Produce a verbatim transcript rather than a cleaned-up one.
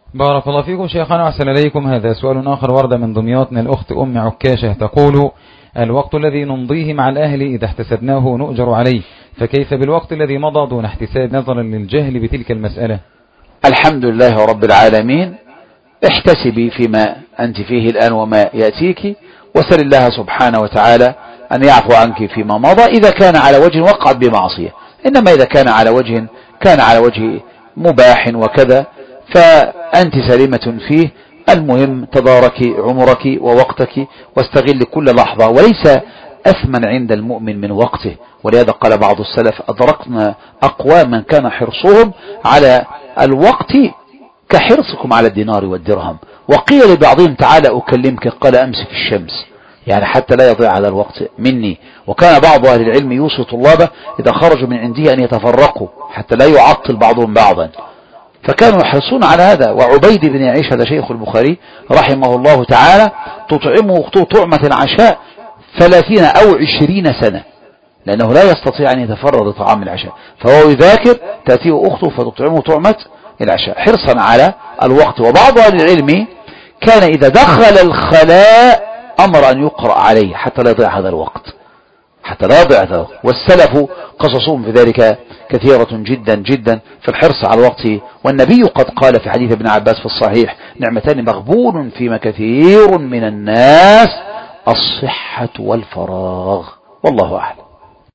بارك الله فيكم شيخنا وأحسن إليكم. هذا سؤال آخر ورد من دمياط من الأخت أم عكاشة تقول: الوقت الذي نمضيه مع الأهل إذا احتسبناه نؤجر عليه، فكيف بالوقت الذي مضى دون احتساب نظرا للجهل بتلك المسألة؟ الحمد لله رب العالمين. احتسبي فيما أنت فيه الآن وما يأتيك، وسل الله سبحانه وتعالى أن يعفو عنك فيما مضى إذا كان على وجه وقعت بمعصية. إنما إذا كان على وجه كان على وجه مباح وكذا فأنت سليمة فيه. المهم تداركي عمرك ووقتك واستغل كل لحظة، وليس أثمن عند المؤمن من وقته. ولهذا قال بعض السلف: أدركنا أقواما كان حرصهم على الوقت كحرصكم على الدينار والدرهم. وقيل لبعضهم: تعالى أكلمك، قال: أمسك الشمس، يعني حتى لا يضيع هذا الوقت مني. وكان بعض أهل العلم يوصي طلابه إذا خرجوا من عنده أن يتفرقوا حتى لا يعطل بعضهم بعضا، فكانوا يحرصون على هذا. وعبيد بن يعيش هذا شيخ البخاري رحمه الله تعالى تطعمه أخته طعمة العشاء ثلاثين أو عشرين سنة، لأنه لا يستطيع أن يتفرغ لطعام العشاء، فهو يذاكر تأتيه أخته فتطعمه طعمة العشاء حرصا على الوقت. وبعض أهل العلم كان إذا دخل الخلاء أمر أن يقرأ عليه حتى لا يضيع هذا الوقت، حتى لا يضيع هذا الوقت. والسلف قصصهم في ذلك كثيرة جدا جدا في الحرص على الوقت. والنبي قد قال في حديث ابن عباس في الصحيح: نعمتان مغبون فيما كثير من الناس، الصحة والفراغ. والله أعلم.